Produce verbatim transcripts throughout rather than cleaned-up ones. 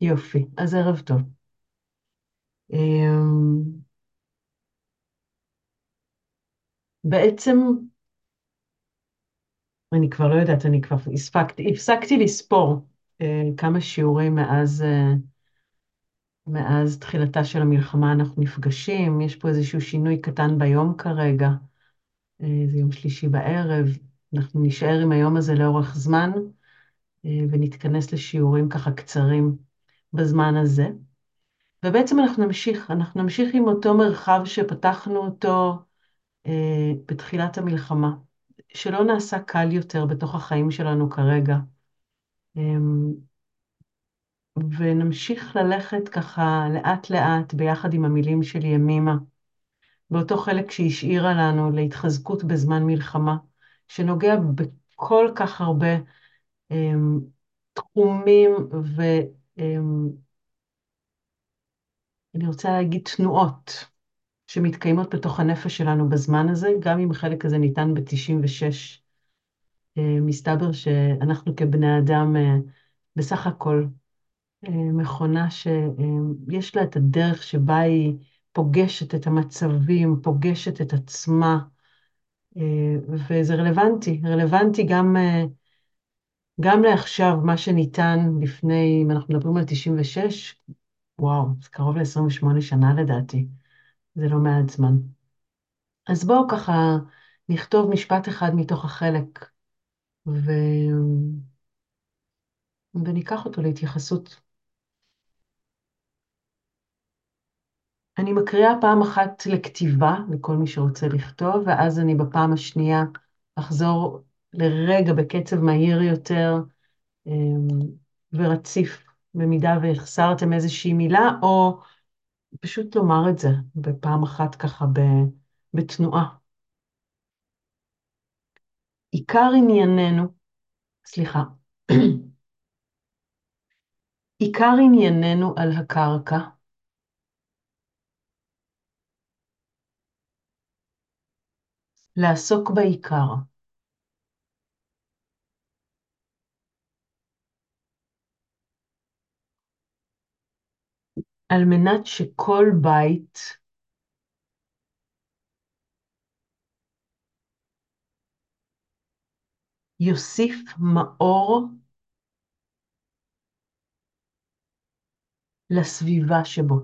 יופי, אז ערב טוב. אמ, בעצם, אני כבר לא יודעת, אני כבר הספקתי, הפסקתי לספור אה, כמה שיעורים מאז, אה, מאז תחילתה של המלחמה אנחנו נפגשים. יש פה איזשהו שינוי קטן ביום כרגע. אה, זה יום שלישי בערב. אנחנו נשאר עם היום הזה לאורך זמן, אה, ונתכנס לשיעורים ככה קצרים בזמן הזה. ובעצם אנחנו נמשיך, אנחנו נמשיך עם אותו מרחב שפתחנו אותו אה, בתחילת המלחמה, שלא נעשה קל יותר בתוך החיים שלנו כרגע. אמ, ונמשיך ללכת ככה לאט לאט ביחד עם המילים של ימימה, באותו חלק שהשאירה לנו להתחזקות בזמן מלחמה, שנוגע בכל כך הרבה אמ, תחומים ואני רוצה להגיד תנועות שמתקיימות בתוך הנפש שלנו בזמן הזה, גם אם החלק הזה ניתן ב-תשעים ושש. אה, מסתבר שאנחנו כבני אדם אה, בסך הכל אה, מכונה שיש לה את הדרך שבה היא פוגשת את המצבים, פוגשת את עצמה, אה, וזה רלוונטי, רלוונטי גם, אה, גם לעכשיו, מה שניתן לפני, אם אנחנו מדברים על תשעים ושש, וואו, זה קרוב ל-עשרים ושמונה שנה לדעתי, זה לא מעט זמן. אז בואו ככה נכתוב משפט אחד מתוך החלק, ו... וניקח אותו להתייחסות. אני מקריאה פעם אחת לכתיבה, לכל מי שרוצה לכתוב, ואז אני בפעם השנייה אחזור לרגע בקצב מהיר יותר אמ, ורציף, במידה והחסרתם איזושהי מילה, או פשוט לומר את זה בפעם אחת ככה ב- בתנועה. עיקר ענייננו, סליחה, עיקר ענייננו על הקרקע, לעסוק בעיקר, על מנת שכל בית יוסיף מאור לסביבה שבו.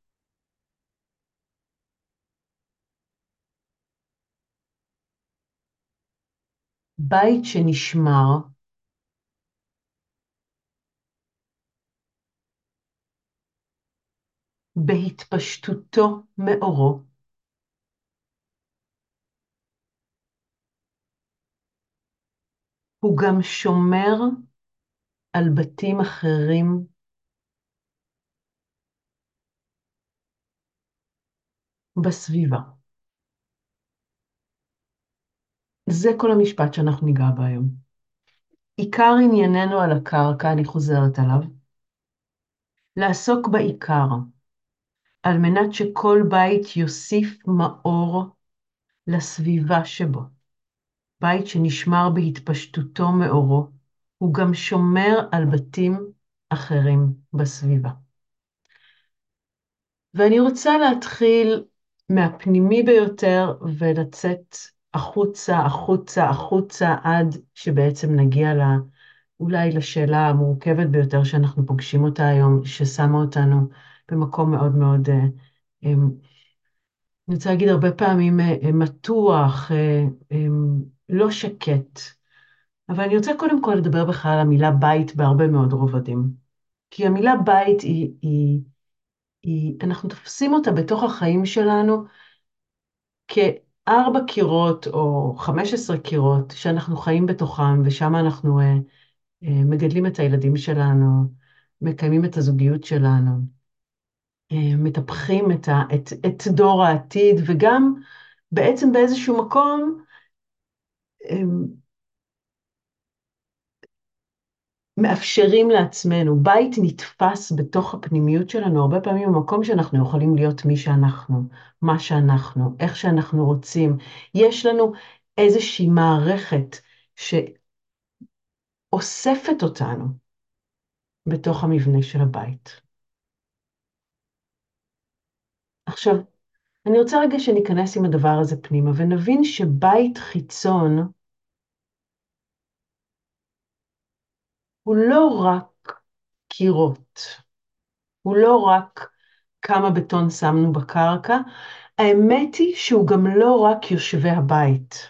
בית שנשמר בהתפשטותו מאורו, הוא גם שומר על בתים אחרים בסביבה. זה כל המשפט שאנחנו ניגע בו היום. עיקר ענייננו על הקרקע, אני חוזרת עליו, לעסוק בעיקר, על מנת שכל בית יוסיף מאור לסביבה שבו. בית שנשמר בהתפשטותו מאורו, הוא גם שומר על בתים אחרים בסביבה. ואני רוצה להתחיל מהפנימי ביותר ולצאת החוצה, החוצה, החוצה, עד שבעצם נגיע לה, אולי לשאלה המורכבת ביותר שאנחנו פוגשים אותה היום, ששמה אותנו במקום מאוד מאוד, אה, אה, אני רוצה להגיד הרבה פעמים, אה, אה, מתוח, אה, אה, לא שקט. אבל אני רוצה קודם כל לדבר בכלל על המילה בית בהרבה מאוד רובדים. כי המילה בית היא, היא, היא, אנחנו תופסים אותה בתוך החיים שלנו כארבע קירות או חמש עשרה קירות שאנחנו חיים בתוכם, ושם אנחנו אה, אה, מגדלים את הילדים שלנו, מקיימים את הזוגיות שלנו, אה, מטפחים את, ה, את, את דור העתיד, וגם בעצם באיזשהו מקום, אה, מאפשרים לעצמנו. בית נתפס בתוך הפנימיות שלנו, הרבה פעמים במקום שאנחנו יכולים להיות מי שאנחנו, מה שאנחנו, איך שאנחנו רוצים. יש לנו איזושהי מערכת שאוספת אותנו, בתוך המבנה של הבית. עכשיו, אני רוצה רגע שניכנס עם הדבר הזה פנימה, ונבין שבית חיצון הוא לא רק קירות, הוא לא רק כמה בטון שמנו בקרקע, האמת היא שהוא גם לא רק יושבי הבית.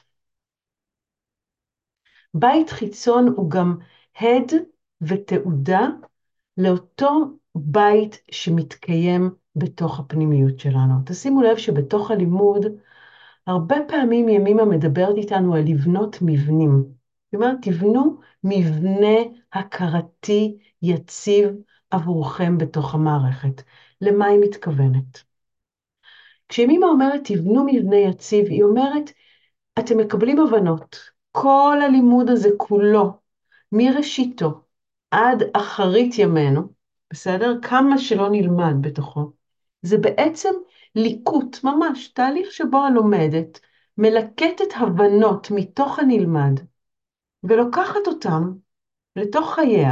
בית חיצון הוא גם הד ותעודה לאותו בית שמתקיים בתוך הפנימיות שלנו. תשימו לב שבתוך הלימוד, הרבה פעמים ימימה מדברת איתנו על לבנות מבנים. היא אומרת, תבנו מבנה הכרתי יציב עבורכם בתוך המערכת. למה היא מתכוונת? כשימימה אומרת, תבנו מבנה יציב, היא אומרת, אתם מקבלים הבנות. כל הלימוד הזה כולו, מראשיתו עד אחרית ימינו, בסדר? כמה שלא נלמד בתוכו, זה בעצם ליקוט, ממש, תהליך שבו הלומדת מלקטת הבנות מתוך הנלמד, ולוקחת אותם לתוך חייה,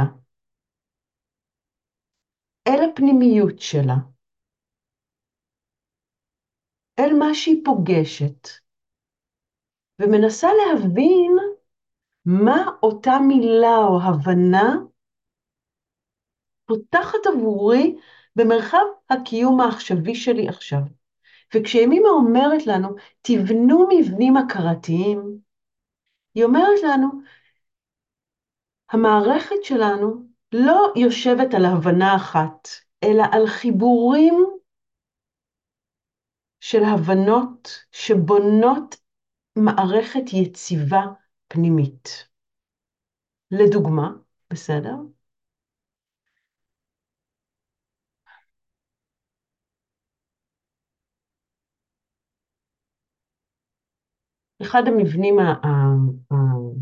אל הפנימיות שלה, אל מה שהיא פוגשת, ומנסה להבין מה אותה מילה או הבנה פותחת עבורי במרחב הקיום העכשווי שלי עכשיו. וכשימימה אומרת לנו, תבנו מבנים הכרתיים, היא אומרת לנו, המערכת שלנו לא יושבת על הבנה אחת, אלא על חיבורים של הבנות שבונות מערכת יציבה פנימית. לדוגמה, בסדר? אחד המבנים ה- ה- ה-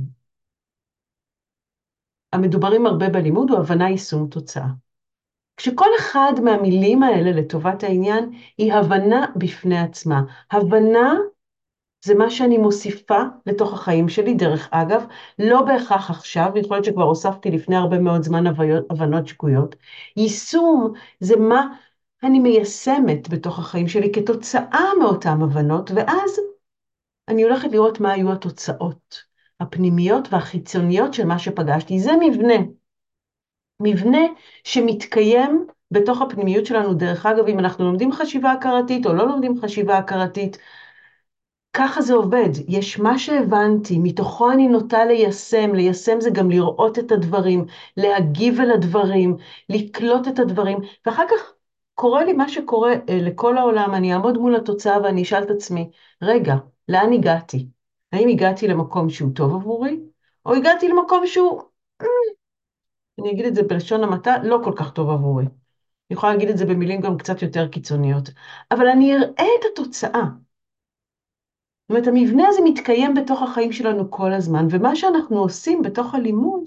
המדוברים הרבה בלימוד הוא הבנה יישום תוצאה. כשכל אחד מהמילים האלה לטובת העניין היא הבנה בפני עצמה. הבנה זה מה שאני מוסיפה לתוך החיים שלי, דרך אגב, לא בהכרח עכשיו, יכול להיות שכבר הוספתי לפני הרבה מאוד זמן הבנות שגויות. יישום זה מה אני מיישמת בתוך החיים שלי כתוצאה מאותן הבנות, ואז אני הולכת לראות מה היו התוצאות הפנימיות והחיצוניות של מה שפגשתי. זה מבנה. מבנה שמתקיים בתוך הפנימיות שלנו, דרך אגב, אם אנחנו לומדים חשיבה הכרתית או לא לומדים חשיבה הכרתית, ככה זה עובד. יש מה שהבנתי, מתוכו אני נוטה ליישם, ליישם זה גם לראות את הדברים, להגיב אל הדברים, לקלוט את הדברים, ואחר כך קורה לי מה שקורה אה, לכל העולם, אני אעמוד מול התוצאה ואני אשאל את עצמי, רגע, לאן הגעתי? האם הגעתי למקום שהוא טוב עבורי, או הגעתי למקום שהוא, אני אגיד את זה בלשון המעטה, לא כל כך טוב עבורי. אני יכולה להגיד את זה במילים גם קצת יותר קיצוניות, אבל אני אראה את התוצאה. זאת אומרת, המבנה הזה מתקיים בתוך החיים שלנו כל הזמן, ומה שאנחנו עושים בתוך הלימוד,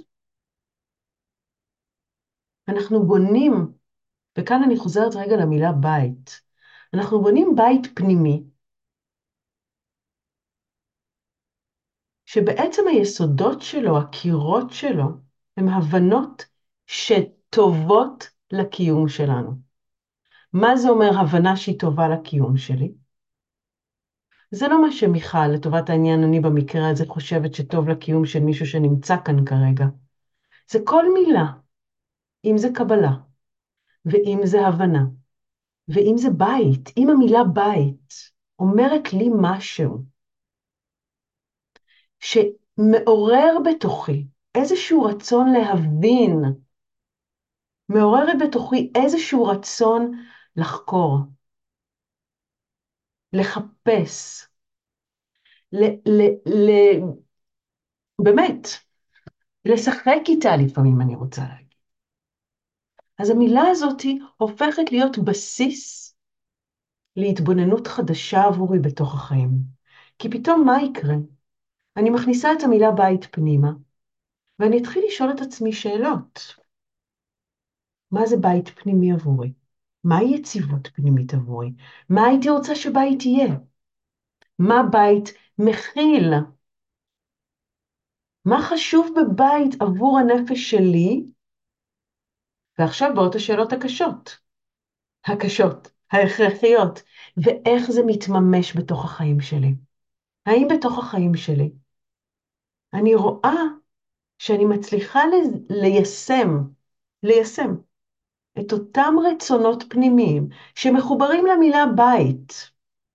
אנחנו בונים, וכאן אני חוזרת רגע למילה בית, אנחנו בונים בית פנימי, שבעצם היסודות שלו, הקירות שלו, הם הבנות שטובות לקיום שלנו. מה זה אומר הבנה שהיא טובה לקיום שלי? זה לא מה שמיכל, לטובת העניין, אני במקרה הזה חושבת שטוב לקיום של מישהו שנמצא כאן כרגע. זה כל מילה, אם זה קבלה, ואם זה הבנה, ואם זה בית, אם המילה בית אומרת לי משהו שמעורר בתוכי איזשהו רצון להבין, מעוררת בתוכי איזשהו רצון לחקור, לחפש, ל, ל, ל, באמת, לשחק איתה לפעמים אני רוצה להגיד. אז המילה הזאת הופכת להיות בסיס להתבוננות חדשה עבורי בתוך החיים. כי פתאום מה יקרה? אני מכניסה את המילה בית פנימה, ואני אתחיל לשאול את עצמי שאלות. מה זה בית פנימי עבורי? מהי יציבות פנימית עבורי? מה הייתי רוצה שבית יהיה? מה בית מכיל? מה חשוב בבית עבור הנפש שלי, ועכשיו באות השאלות הקשות, הקשות, ההכרחיות, ואיך זה מתממש בתוך החיים שלי. האם בתוך החיים שלי אני רואה שאני מצליחה ליישם, ליישם את אותם רצונות פנימיים שמחוברים למילה בית,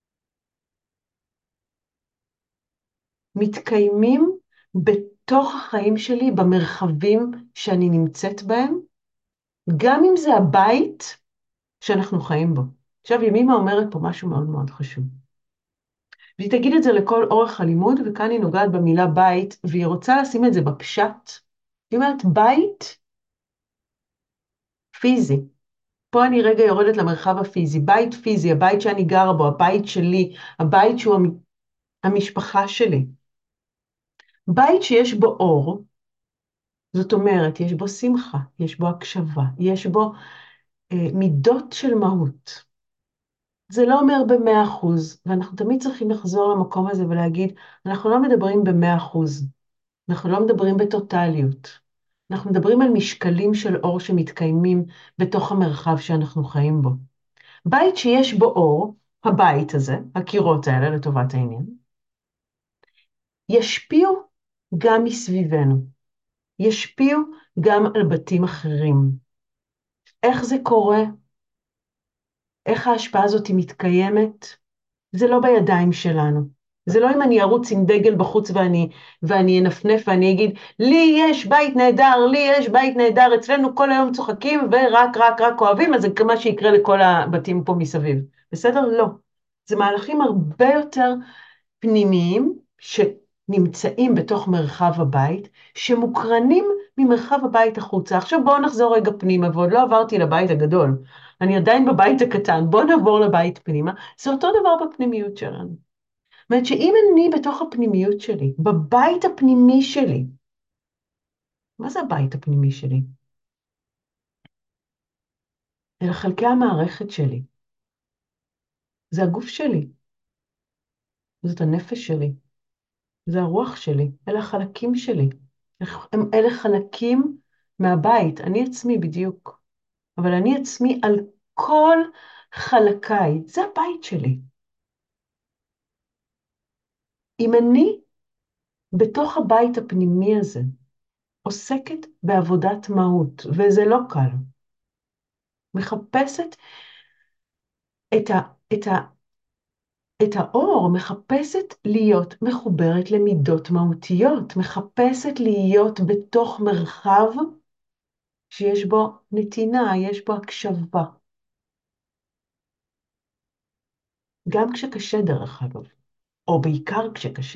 מתקיימים בתוך החיים שלי, במרחבים שאני נמצאת בהם, גם אם זה הבית שאנחנו חיים בו. עכשיו, ימימה אומרת פה משהו מאוד מאוד חשוב. והיא תגיד את זה לכל אורך הלימוד, וכאן היא נוגעת במילה בית, והיא רוצה לשים את זה בפשט. היא אומרת, בית פיזי. פה אני רגע יורדת למרחב הפיזי. בית פיזי, הבית שאני גרה בו, הבית שלי, הבית שהוא המשפחה שלי. בית שיש בו אור, זאת אומרת, יש בו שמחה, יש בו הקשבה, יש בו אה, מידות של מהות. זה לא אומר במאה אחוז, ואנחנו תמיד צריכים לחזור למקום הזה ולהגיד, אנחנו לא מדברים במאה אחוז, אנחנו לא מדברים בטוטליות, אנחנו מדברים על משקלים של אור שמתקיימים בתוך המרחב שאנחנו חיים בו. בית שיש בו אור, הבית הזה, הקירות האלה לטובת העניין, ישפיעו גם מסביבנו, ישפיעו גם על בתים אחרים. איך זה קורה? איך ההשפעה הזאת מתקיימת? זה לא בידיים שלנו. זה לא אם אני ארוץ עם דגל בחוץ ואני, ואני אנפנף ואני אגיד, לי יש בית נהדר, לי יש בית נהדר, אצלנו כל היום צוחקים ורק רק רק אוהבים, אז זה מה שיקרה לכל הבתים פה מסביב. בסדר? לא. זה מהלכים הרבה יותר פנימיים שנמצאים בתוך מרחב הבית, שמוקרנים ממרחב הבית החוצה. עכשיו בואו נחזור רגע פנימה, ועוד לא עברתי לבית הגדול. אני עדיין בבית הקטן, בואו נעבור לבית פנימה. זה אותו דבר בפנימיות שלנו. זאת אומרת שאם אני בתוך הפנימיות שלי, בבית הפנימי שלי, מה זה הבית הפנימי שלי? אלה חלקי המערכת שלי. זה הגוף שלי. זאת הנפש שלי. זה הרוח שלי. אלה החלקים שלי. הם אלה חלקים מהבית. אני עצמי בדיוק. אבל אני עצמי על כל חלקיי. זה הבית שלי. אם אני בתוך הבית הפנימי הזה עוסקת בעבודת מהות, וזה לא קל, מחפשת את ה, את ה, את האור, מחפשת להיות מחוברת למידות מהותיות, מחפשת להיות בתוך מרחב שיש בו נתינה, יש בו הקשבה. גם כשקשה דרך אגב, או בעיקר כשקשה.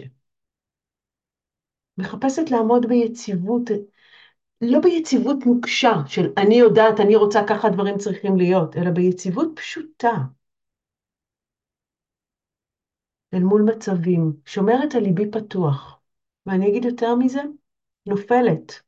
מחפשת לעמוד ביציבות, לא ביציבות נוקשה של אני יודעת, אני רוצה, ככה דברים צריכים להיות, אלא ביציבות פשוטה, אל מול מצבים, שומרת על ליבי פתוח. ואני אגיד יותר מזה, נופלת.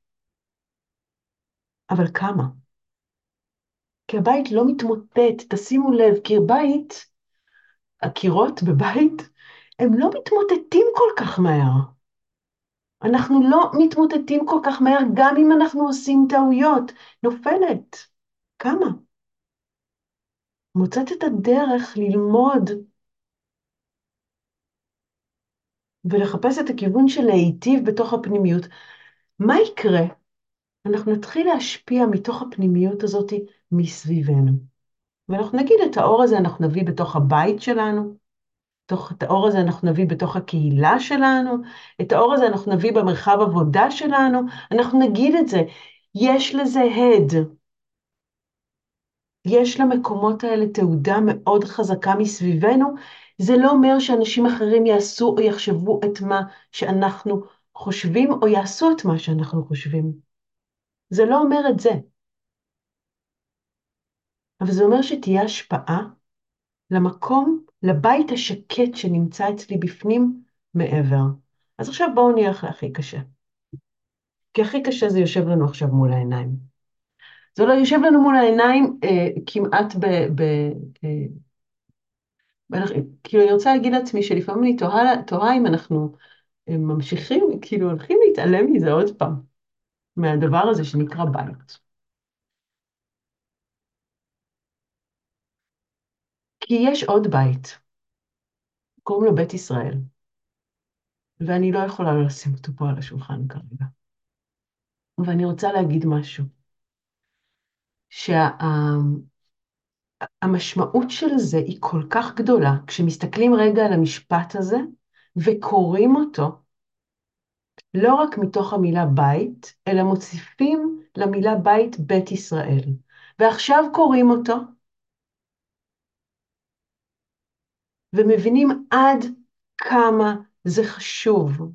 אבל כמה? כי הבית לא מתמוטט, תשימו לב, כי בית, הקירות בבית, הם לא מתמוטטים כל כך מהר. אנחנו לא מתמוטטים כל כך מהר, גם אם אנחנו עושים טעויות. נופלת. כמה? מוצאת את הדרך ללמוד ולחפש את הכיוון של להיטיב בתוך הפנימיות. מה יקרה? אנחנו נתחיל להשפיע מתוך הפנימיות הזאת מסביבנו. ואנחנו נגיד את האור הזה אנחנו נביא בתוך הבית שלנו, תוך, את האור הזה אנחנו נביא בתוך הקהילה שלנו, את האור הזה אנחנו נביא במרחב עבודה שלנו, אנחנו נגיד את זה. יש לזה הד. יש למקומות האלה תעודה מאוד חזקה מסביבנו, זה לא אומר שאנשים אחרים יעשו או יחשבו את מה שאנחנו חושבים, או יעשו את מה שאנחנו חושבים. זה לא אומר את זה. אבל זה אומר שתהיה השפעה למקום, לבית השקט שנמצא אצלי בפנים מעבר. אז עכשיו בואו נלך להכי קשה. כי הכי קשה זה יושב לנו עכשיו מול העיניים. זה לא יושב לנו מול העיניים אה, כמעט ב... ב אה, ואנחנו, כאילו אני רוצה להגיד לעצמי שלפעמים אני תוהה, תוהה אם אנחנו אה, ממשיכים, כאילו הולכים להתעלם מזה עוד פעם, מהדבר הזה שנקרא בית. כי יש עוד בית, קוראים לו בית ישראל, ואני לא יכולה לא לשים אותו פה על השולחן כרגע. ואני רוצה להגיד משהו, שהמשמעות של זה היא כל כך גדולה, כשמסתכלים רגע על המשפט הזה וקוראים אותו, לא רק מתוך המילה בית, אלא מוסיפים למילה בית בית ישראל. ועכשיו קוראים אותו, ומבינים עד כמה זה חשוב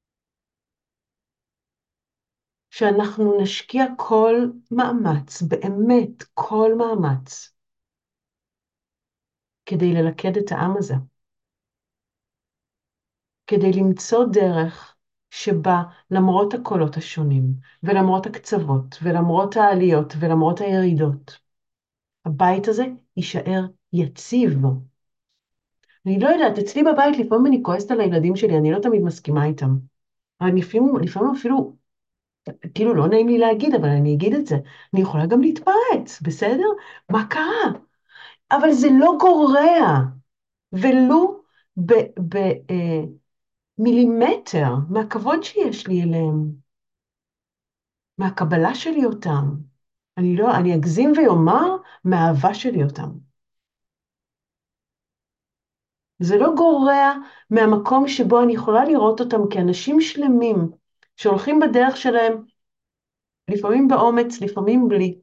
שאנחנו נשקיע כל מאמץ, באמת כל מאמץ, כדי ללכד את העם הזה, כדי למצוא דרך שבה למרות הקולות השונים, ולמרות הקצוות, ולמרות העליות, ולמרות הירידות, הבית הזה יישאר יציב. אני לא יודעת, אצלי בבית לפעמים אני כועסת על הילדים שלי, אני לא תמיד מסכימה איתם. אבל לפעמים, לפעמים אפילו, כאילו לא נעים לי להגיד, אבל אני אגיד את זה. אני יכולה גם להתפרץ, בסדר? מה קרה? אבל זה לא גורע, ולו במילימטר מהכבוד שיש לי אליהם, מהקבלה שלי אותם. אני לא, אני אגזים ויאמר מהאהבה שלי אותם. זה לא גורע מהמקום שבו אני יכולה לראות אותם כאנשים שלמים, שהולכים בדרך שלהם, לפעמים באומץ, לפעמים בלי,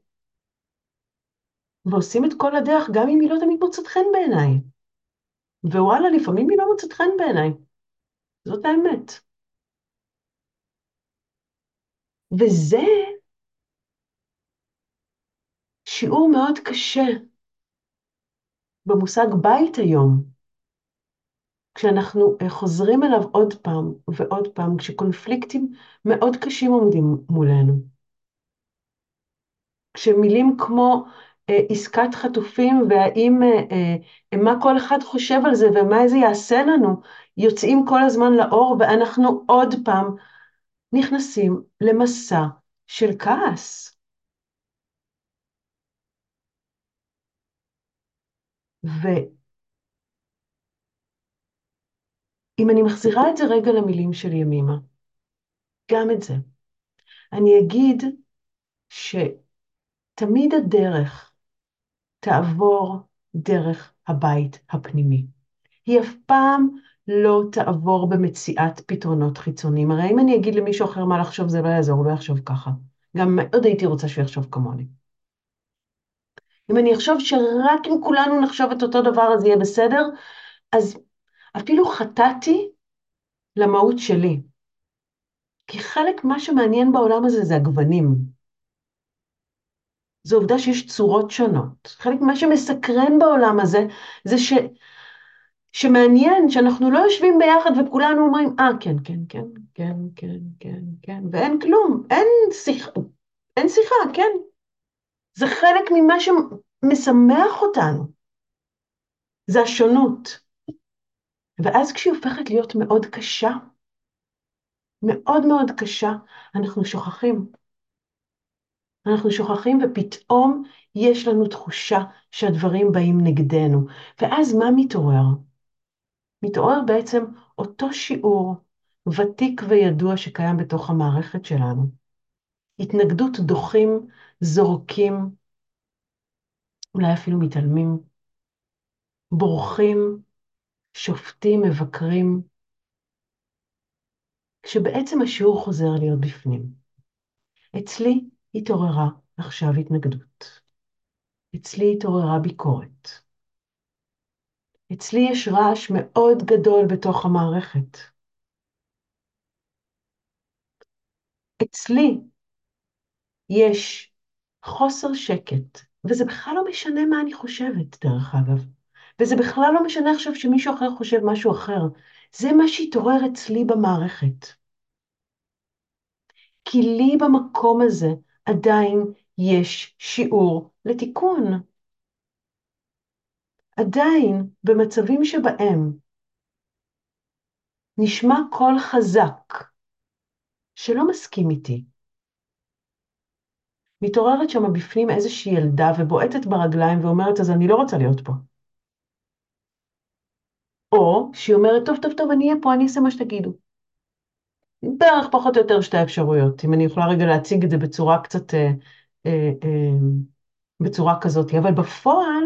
ועושים את כל הדרך, גם אם היא לא תמיד מוצאת חן בעיניי. ווואלה, לפעמים היא לא מוצאת חן בעיניי. זאת האמת. וזה שיעור מאוד קשה במושג בית היום, כשאנחנו אה, חוזרים אליו עוד פעם ועוד פעם, כשקונפליקטים מאוד קשים עומדים מולנו. כשמילים כמו אה, עסקת חטופים, והאם, אה, אה, מה כל אחד חושב על זה ומה זה יעשה לנו, יוצאים כל הזמן לאור, ואנחנו עוד פעם נכנסים למסע של כעס. ואם אני מחזירה את זה רגע למילים של ימימה, גם את זה, אני אגיד שתמיד הדרך תעבור דרך הבית הפנימי. היא אף פעם לא תעבור במציאת פתרונות חיצוניים. הרי אם אני אגיד למישהו אחר מה לחשוב, זה לא יעזור, הוא לא יחשוב ככה. גם מאוד הייתי רוצה שהוא יחשוב כמוני. אם אני אחשוב שרק אם כולנו נחשוב את אותו דבר אז יהיה בסדר, אז אפילו חטאתי למהות שלי. כי חלק מה שמעניין בעולם הזה זה הגוונים. זו עובדה שיש צורות שונות. חלק מה שמסקרן בעולם הזה זה ש... שמעניין שאנחנו לא יושבים ביחד וכולנו אומרים, אה, כן, כן, כן, כן, כן, כן, כן, ואין כלום, אין שיחה, אין שיחה, כן. זה חלק ממה שמשמח אותנו, זה השונות. ואז כשהיא הופכת להיות מאוד קשה, מאוד מאוד קשה, אנחנו שוכחים. אנחנו שוכחים ופתאום יש לנו תחושה שהדברים באים נגדנו. ואז מה מתעורר? מתעורר בעצם אותו שיעור ותיק וידוע שקיים בתוך המערכת שלנו. התנגדות דוחים, זורקים, אולי אפילו מתעלמים, בורחים, שופטים, מבקרים, כשבעצם השיעור חוזר להיות בפנים. אצלי התעוררה עכשיו התנגדות. אצלי התעוררה ביקורת. אצלי יש רעש מאוד גדול בתוך המערכת. אצלי יש חוסר שקט, וזה בכלל לא משנה מה אני חושבת, דרך אגב. וזה בכלל לא משנה עכשיו שמישהו אחר חושב משהו אחר. זה מה שהתעורר אצלי במערכת. כי לי במקום הזה עדיין יש שיעור לתיקון. עדיין במצבים שבהם נשמע קול חזק שלא מסכים איתי, מתעוררת שם בפנים איזושהי ילדה ובועטת ברגליים ואומרת, אז אני לא רוצה להיות פה. או שהיא אומרת, טוב, טוב, טוב, אני אהיה פה, אני אעשה מה שתגידו. בערך פחות או יותר שתי אפשרויות, אם אני יכולה רגע להציג את זה בצורה קצת, אה, אה, אה, בצורה כזאת. אבל בפועל,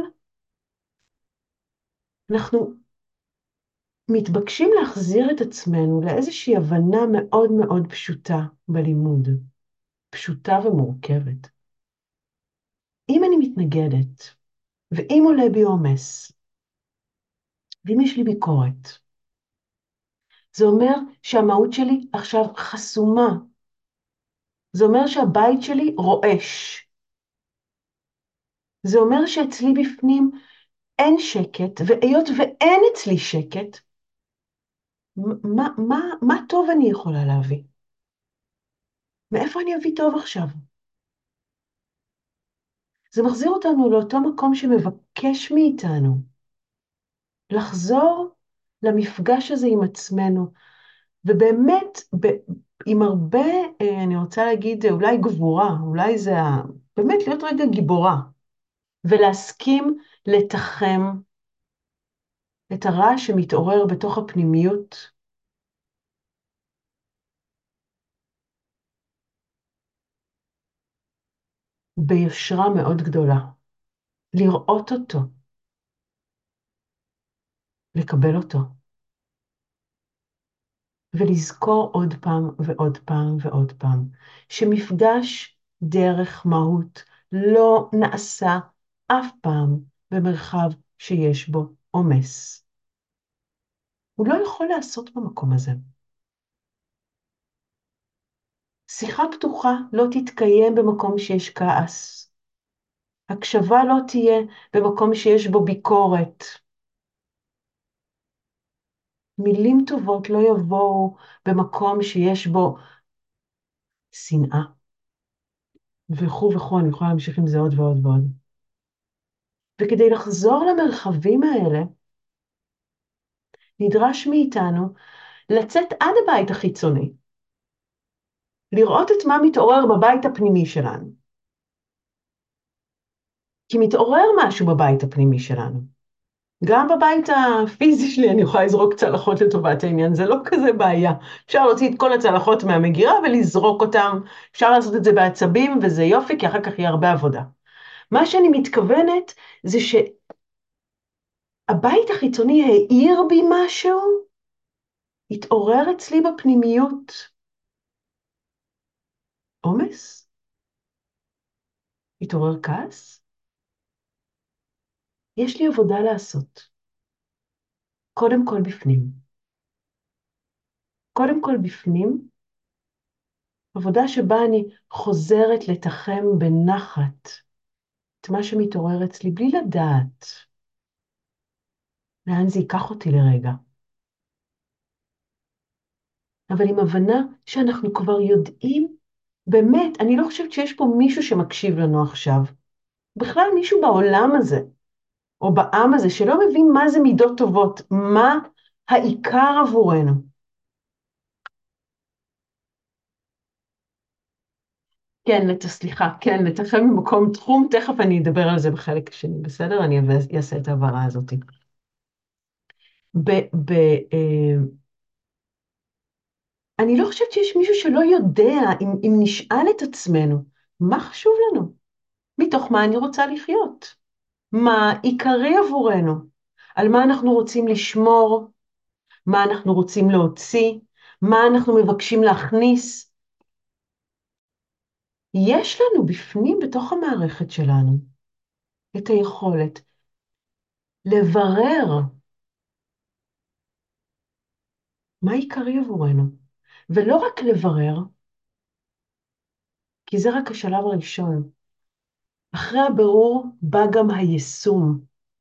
אנחנו מתבקשים להחזיר את עצמנו לאיזושהי הבנה מאוד מאוד פשוטה בלימוד, פשוטה ומורכבת. אם אני מתנגדת, ואם עולה בי עומס, ואם יש לי ביקורת, זה אומר שהמהות שלי עכשיו חסומה. זה אומר שהבית שלי רועש. זה אומר שאצלי בפנים אין שקט, והיות ואין אצלי שקט, מה, מה, מה טוב אני יכולה להביא? מאיפה אני אביא טוב עכשיו? זה מחזיר אותנו לאותו מקום שמבקש מאיתנו לחזור למפגש הזה עם עצמנו, ובאמת, ב, עם הרבה, אה, אני רוצה להגיד, אולי גבורה, אולי זה ה... באמת להיות רגע גיבורה, ולהסכים לתחם את הרעש שמתעורר בתוך הפנימיות, ביושרה מאוד גדולה. לראות אותו, לקבל אותו, ולזכור עוד פעם ועוד פעם ועוד פעם, שמפגש דרך מהות לא נעשה אף פעם במרחב שיש בו עומס. הוא לא יכול לעשות במקום הזה. שיחה פתוחה לא תתקיים במקום שיש כעס. הקשבה לא תהיה במקום שיש בו ביקורת. מילים טובות לא יבואו במקום שיש בו שנאה. וכו' וכו', אני יכולה להמשיך עם זה עוד ועוד ועוד. וכדי לחזור למרחבים האלה, נדרש מאיתנו לצאת עד הבית החיצוני, לראות את מה מתעורר בבית הפנימי שלנו. כי מתעורר משהו בבית הפנימי שלנו. גם בבית הפיזי שלי אני יכולה לזרוק צלחות לטובת העניין, זה לא כזה בעיה. אפשר להוציא את כל הצלחות מהמגירה ולזרוק אותם, אפשר לעשות את זה בעצבים וזה יופי, כי אחר כך יהיה הרבה עבודה. מה שאני מתכוונת זה שהבית החיצוני העיר בי משהו, התעורר אצלי בפנימיות. עומס? התעורר כעס? יש לי עבודה לעשות. קודם כל בפנים. קודם כל בפנים, עבודה שבה אני חוזרת לתחם בנחת את מה שמתעורר אצלי בלי לדעת לאן זה ייקח אותי לרגע. אבל עם הבנה שאנחנו כבר יודעים, באמת, אני לא חושבת שיש פה מישהו שמקשיב לנו עכשיו. בכלל מישהו בעולם הזה, או בעם הזה, שלא מבין מה זה מידות טובות, מה העיקר עבורנו. כן, לת... סליחה, כן, לתחם ממקום תחום, תכף אני אדבר על זה בחלק השני, בסדר? אני אעשה את ההבהרה הזאת. ב, ב, אה, אני לא חושבת שיש מישהו שלא יודע, אם, אם נשאל את עצמנו, מה חשוב לנו? מתוך מה אני רוצה לחיות? מה עיקרי עבורנו? על מה אנחנו רוצים לשמור? מה אנחנו רוצים להוציא? מה אנחנו מבקשים להכניס? יש לנו בפנים, בתוך המערכת שלנו, את היכולת לברר מה עיקרי עבורנו, ולא רק לברר, כי זה רק השלב הראשון. אחרי הבירור בא גם היישום.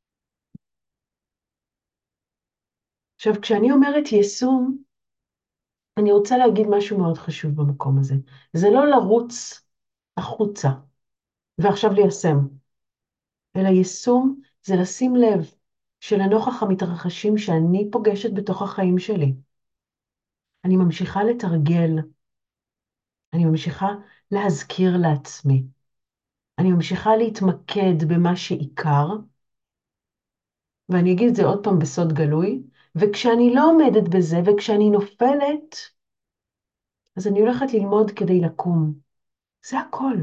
עכשיו, כשאני אומרת יישום, אני רוצה להגיד משהו מאוד חשוב במקום הזה. זה לא לרוץ החוצה, ועכשיו ליישם, אלא יישום זה לשים לב שלנוכח המתרחשים שאני פוגשת בתוך החיים שלי, אני ממשיכה לתרגל, אני ממשיכה להזכיר לעצמי, אני ממשיכה להתמקד במה שעיקר, ואני אגיד את זה עוד פעם בסוד גלוי, וכשאני לא עומדת בזה, וכשאני נופלת, אז אני הולכת ללמוד כדי לקום. זה הכל.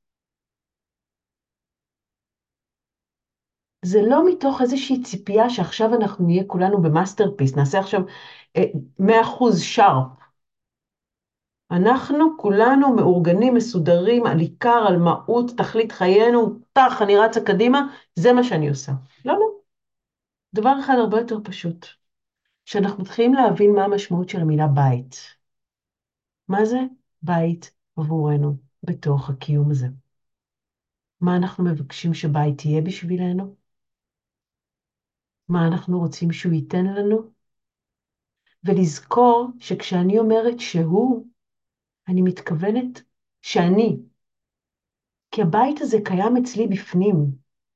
זה לא מתוך איזושהי ציפייה שעכשיו אנחנו נהיה כולנו במאסטרפיס, נעשה עכשיו אה, מאה אחוז שרפ. אנחנו כולנו מאורגנים, מסודרים, על עיקר, על מהות, תכלית חיינו, טח, אני רצה קדימה, זה מה שאני עושה. לא, לא. דבר אחד הרבה יותר פשוט. שאנחנו מתחילים להבין מה המשמעות של המילה בית. מה זה בית עבורנו בתוך הקיום הזה? מה אנחנו מבקשים שבית יהיה בשבילנו? מה אנחנו רוצים שהוא ייתן לנו? ולזכור שכשאני אומרת שהוא, אני מתכוונת שאני, כי הבית הזה קיים אצלי בפנים.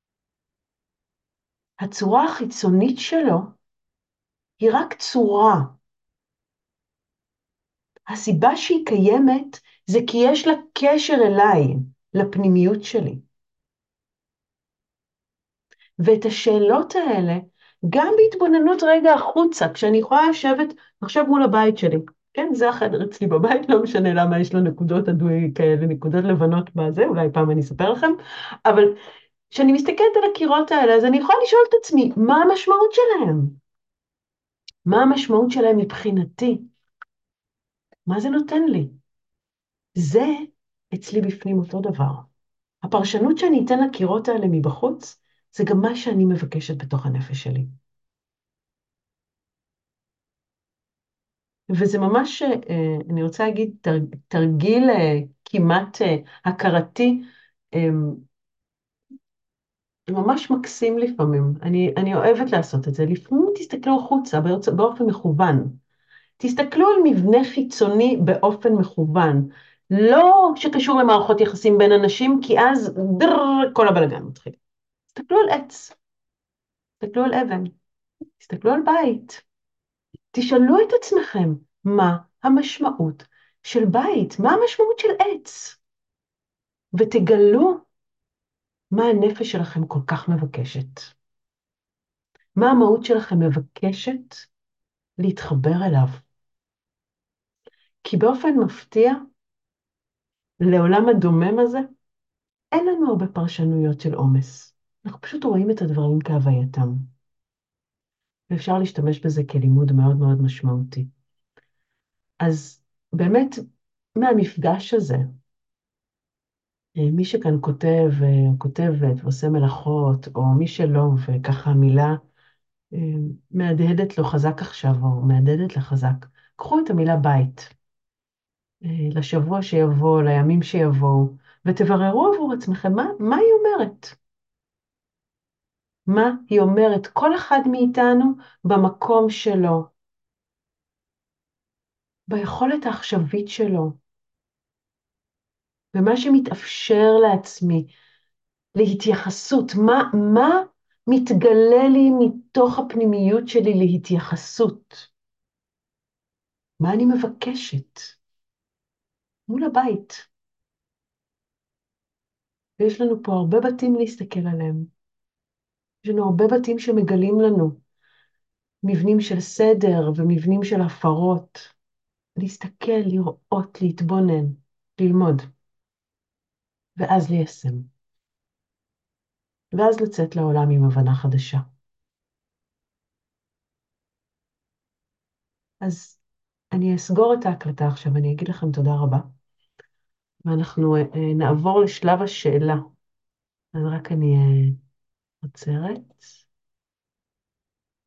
הצורה החיצונית שלו היא רק צורה. הסיבה שהיא קיימת זה כי יש לה קשר אליי, לפנימיות שלי. ואת השאלות האלה, גם בהתבוננות רגע החוצה, כשאני יכולה לשבת עכשיו מול הבית שלי, כן, זה החדר אצלי בבית, לא משנה למה יש לו נקודות אדוי כאלה, נקודות לבנות בזה, אולי פעם אני אספר לכם, אבל כשאני מסתכלת על הקירות האלה, אז אני יכולה לשאול את עצמי, מה המשמעות שלהם? מה המשמעות שלהם מבחינתי? מה זה נותן לי? זה אצלי בפנים אותו דבר. הפרשנות שאני אתן לקירות האלה מבחוץ, זה גם מה שאני מבקשת בתוך הנפש שלי. וזה ממש, אה, אני רוצה להגיד, תר- תרגיל אה, כמעט אה, הכרתי, אה, ממש מקסים לפעמים. אני, אני אוהבת לעשות את זה. לפעמים תסתכלו החוצה באופן באופן מכוון. תסתכלו על מבנה חיצוני באופן מכוון. לא שקשור למערכות יחסים בין אנשים, כי אז דר, כל הבלגן מתחיל. תסתכלו על עץ, תסתכלו על אבן, תסתכלו על בית. תשאלו את עצמכם, מה המשמעות של בית? מה המשמעות של עץ? ותגלו מה הנפש שלכם כל כך מבקשת. מה המהות שלכם מבקשת להתחבר אליו. כי באופן מפתיע, לעולם הדומם הזה, אין לנו הרבה פרשנויות של עומס. אנחנו פשוט רואים את הדברים כהווייתם. ואפשר להשתמש בזה כלימוד מאוד מאוד משמעותי. אז באמת, מהמפגש הזה, מי שכאן כותב, כותבת ועושה מלאכות, או מי שלא, וככה המילה אה, מהדהדת לו חזק עכשיו, או מהדהדת לחזק, קחו את המילה בית, אה, לשבוע שיבוא, לימים שיבואו, ותבררו עבור עצמכם מה, מה היא אומרת. מה היא אומרת, כל אחד מאיתנו במקום שלו, ביכולת העכשווית שלו, במה שמתאפשר לעצמי, להתייחסות, מה, מה מתגלה לי מתוך הפנימיות שלי להתייחסות? מה אני מבקשת? מול הבית. ויש לנו פה הרבה בתים להסתכל עליהם. יש לנו הרבה בתים שמגלים לנו מבנים של סדר ומבנים של הפרות. להסתכל, לראות, להתבונן, ללמוד, ואז ליישם. ואז לצאת לעולם עם הבנה חדשה. אז אני אסגור את ההקלטה עכשיו, אני אגיד לכם תודה רבה, ואנחנו אה, נעבור לשלב השאלה. אז רק אני אה, עוצרת.